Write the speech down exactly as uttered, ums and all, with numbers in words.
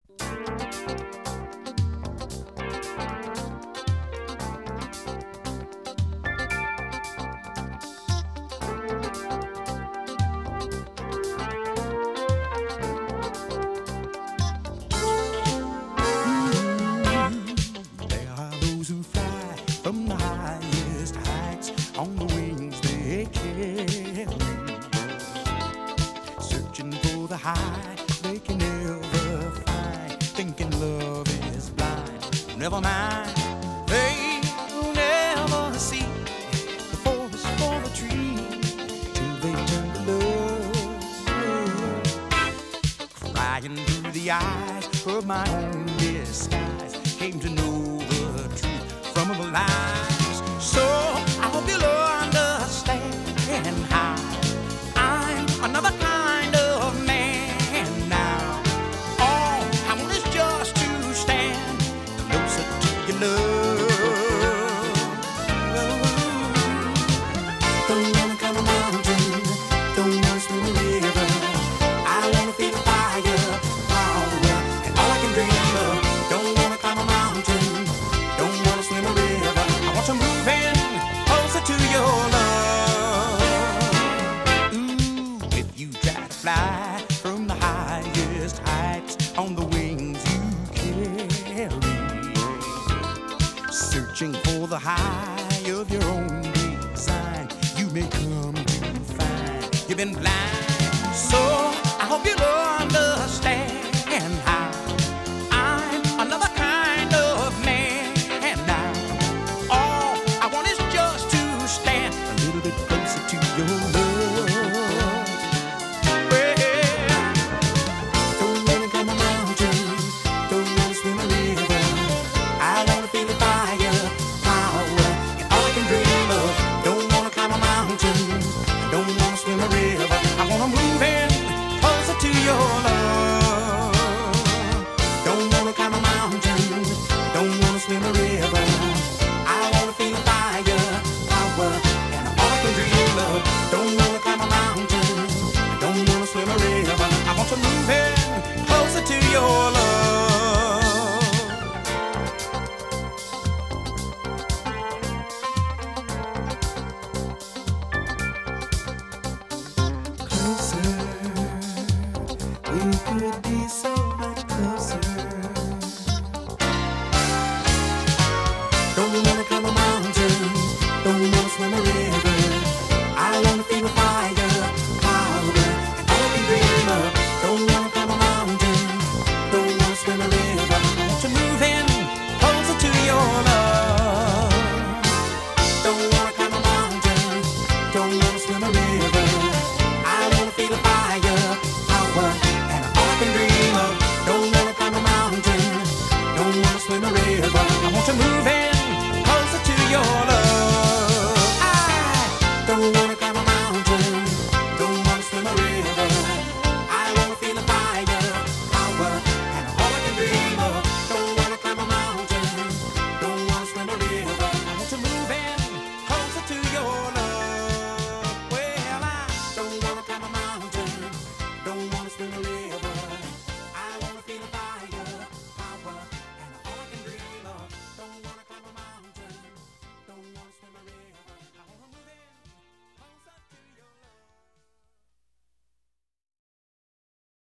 There are those who fly from the highest heights on the wings they carry, searching for the high they can never find, thinking love is blind. Never mind, they'll never see the forest for the tree till they turn to love. Crying through the eyes of my own disguise, came to know the truth from the lies. So I hope you'll understand how I'm another kind of man now. All I want is just to stand closer to your love. Don't wanna climb a mountain, don't wanna swim a river. I wanna feel the fire, power, and all I can dream of. Don't wanna climb a mountain, don't wanna swim a river. I want to move in closer to your love. Ooh, if you try to fly from the highest heights on the wings you carry, searching for the high